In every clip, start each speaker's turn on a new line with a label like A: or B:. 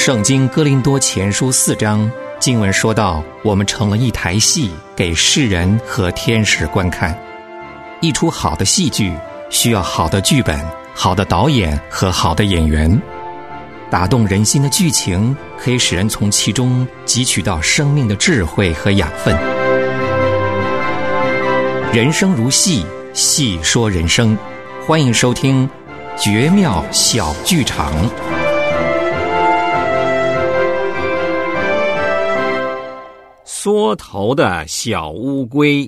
A: 圣经哥林多前书4章，经文说到，我们成了一台戏，给世人和天使观看。一出好的戏剧需要好的剧本、好的导演和好的演员。打动人心的剧情可以使人从其中汲取到生命的智慧和养分。人生如戏，戏说人生。欢迎收听绝妙小剧场。缩头的小乌龟。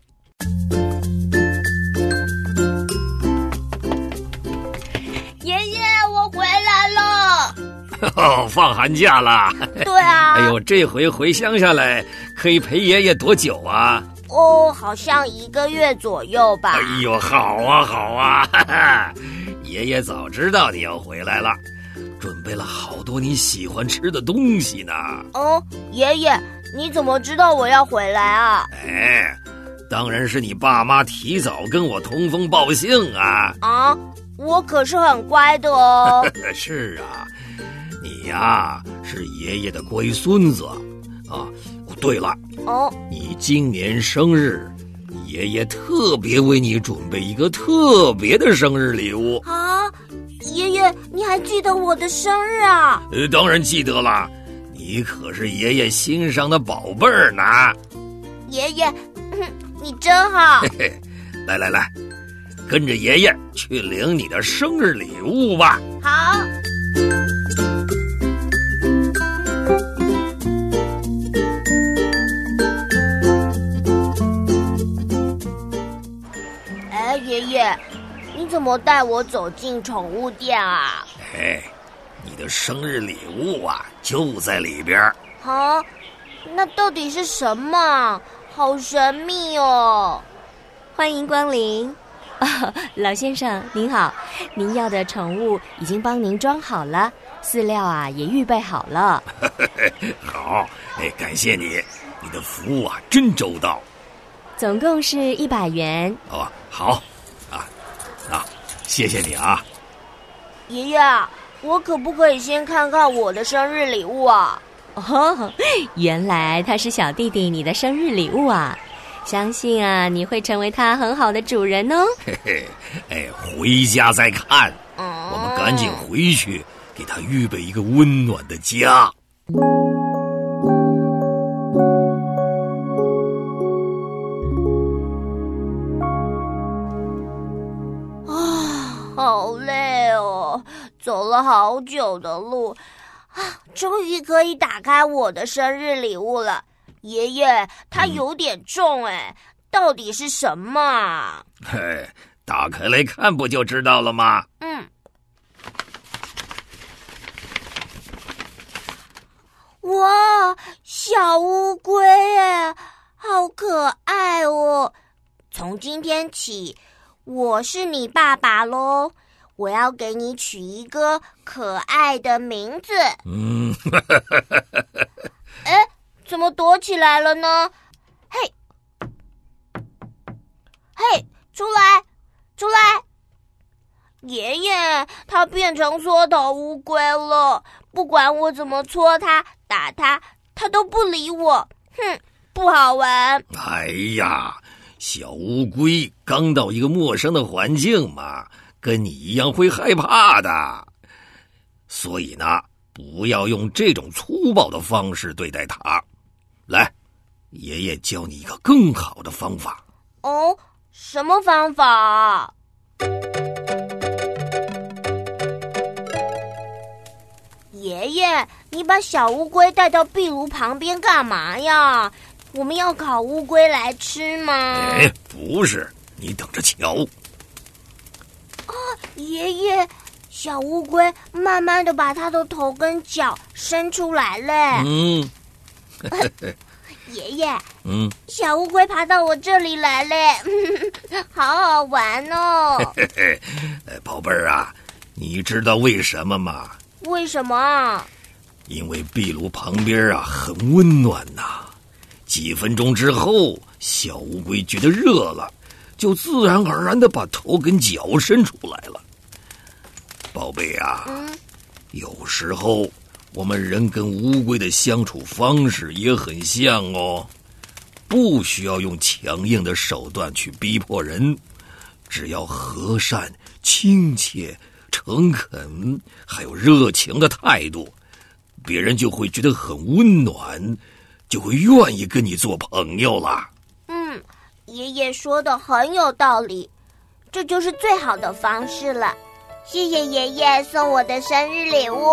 B: 爷爷，我回来了。
C: 放寒假了。
B: 对啊。
C: 哎呦，这回回乡下来可以陪爷爷多久啊？
B: 好像1个月左右吧。
C: 哎呦，好啊好啊，哈哈，爷爷早知道你要回来了，准备了好多你喜欢吃的东西呢。
B: 爷爷，你怎么知道我要回来啊？
C: 当然是你爸妈提早跟我通风报信啊。
B: 我可是很乖的哦。
C: 是啊，你呀是爷爷的乖孙子啊。对了，你今年生日，爷爷特别为你准备一个特别的生日礼物
B: 啊！爷爷，你还记得我的生日啊？
C: 当然记得了，你可是爷爷心上的宝贝儿呢。
B: 爷爷，你真好。
C: 来，跟着爷爷去领你的生日礼物吧。
B: 好。爷爷，你怎么带我走进宠物店啊？
C: 你的生日礼物啊，就在里边。
B: 那到底是什么？好神秘哦！
D: 欢迎光临。老先生您好，您要的宠物已经帮您装好了，饲料啊也预备好了。
C: 好，感谢你，你的服务啊真周到。
D: 总共是100元。
C: 好，谢谢你啊。
B: 爷爷，我可不可以先看看我的生日礼物啊？
D: 原来他是小弟弟你的生日礼物啊！相信啊，你会成为他很好的主人哦。
C: 回家再看。我们赶紧回去，给他预备一个温暖的家。
B: 好累哦，走了好久的路终于可以打开我的生日礼物了。爷爷，它有点重到底是什么啊？
C: 打开来看不就知道了吗？
B: 哇，小乌龟好可爱哦！从今天起，我是你爸爸咯，我要给你取一个可爱的名字。怎么躲起来了呢？嘿，出来！爷爷，它变成缩头乌龟了，不管我怎么戳它、打它，它都不理我。不好玩。
C: 小乌龟刚到一个陌生的环境嘛，跟你一样会害怕的。所以呢，不要用这种粗暴的方式对待它。来，爷爷教你一个更好的方法。
B: 什么方法啊？爷爷，你把小乌龟带到壁炉旁边干嘛呀？我们要烤乌龟来吃吗？
C: 不是，你等着瞧。
B: 爷爷，小乌龟慢慢的把它的头跟脚伸出来了。爷爷，小乌龟爬到我这里来了，好好玩哦。
C: 宝贝儿啊，你知道为什么吗？
B: 为什么啊？
C: 因为壁炉旁边啊很温暖呐。几分钟之后，小乌龟觉得热了，就自然而然地把头跟脚伸出来了。宝贝啊，有时候我们人跟乌龟的相处方式也很像哦，不需要用强硬的手段去逼迫人，只要和善、亲切、诚恳，还有热情的态度，别人就会觉得很温暖，就会愿意跟你做朋友啦。
B: 爷爷说的很有道理，这就是最好的方式了。谢谢爷爷送我的生日礼物。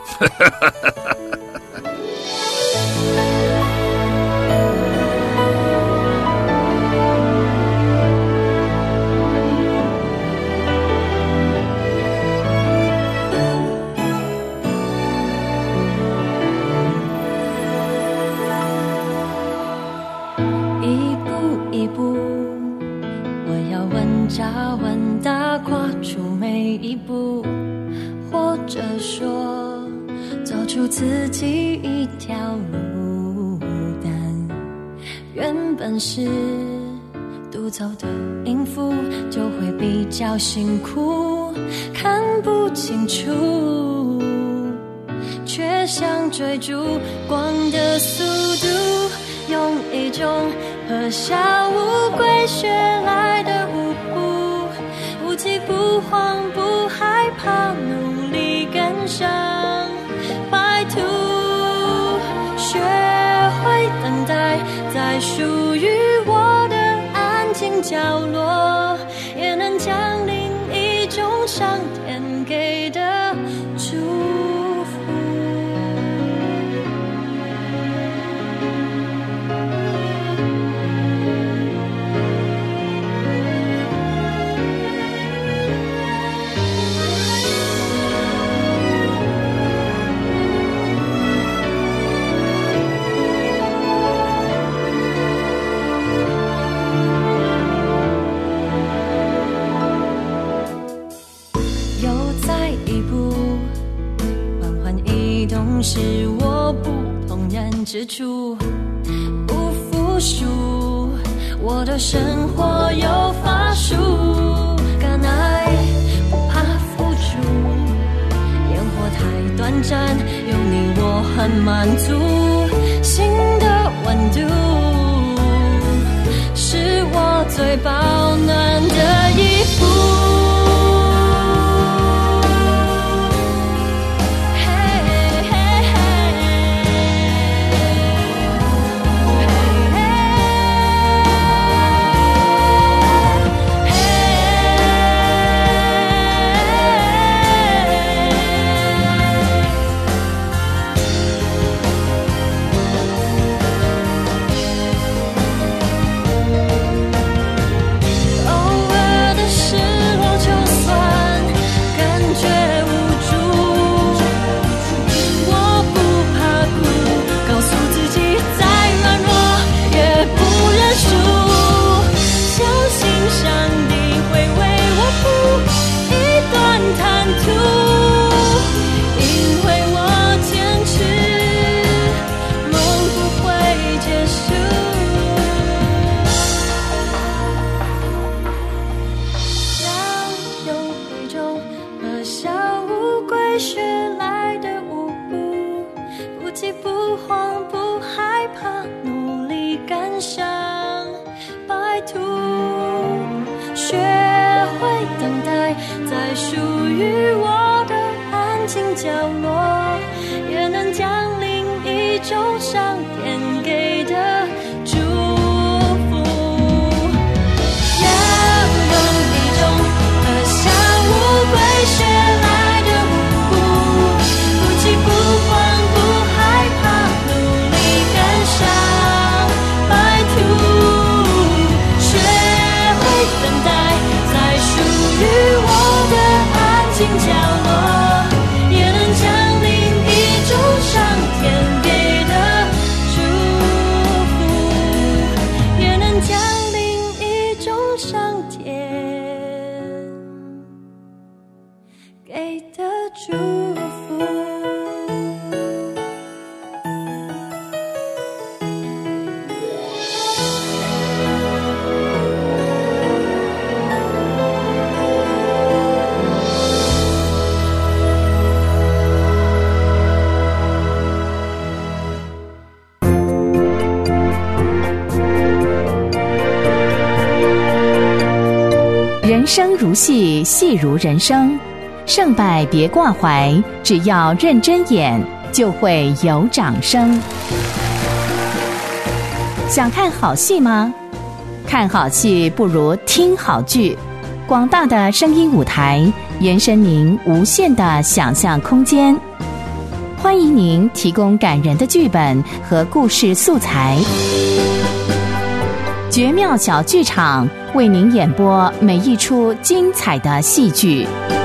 E: 一步一步，我要稳扎稳打跨出每一步，或者说走出自己一条路，但原本是独走的音符，就会比较辛苦，看不清楚，却想追逐光的速度，用一种和小乌龟学来的舞步，不急不慌不害怕，努力跟上白兔，学会等待在属于我的安静角落，也能降临一种上天给的祝福。是我不同人之处，不服输，我的生活有法术，敢爱不怕付出，烟火太短暂，有你我很满足，心的温度是我最保暖的衣服。角落，也能降临一种上天给的祝福。要用一种和小乌龟学来的舞步，不急不慌，不害怕，努力跟上白兔，学会等待，在属于我的安静角落。给的祝福。
F: 人生如戏，戏如人生，胜败别挂怀，只要认真演，就会有掌声。想看好戏吗？看好戏不如听好剧，广大的声音舞台延伸您无限的想象空间。欢迎您提供感人的剧本和故事素材，绝妙小剧场为您演播每一出精彩的戏剧。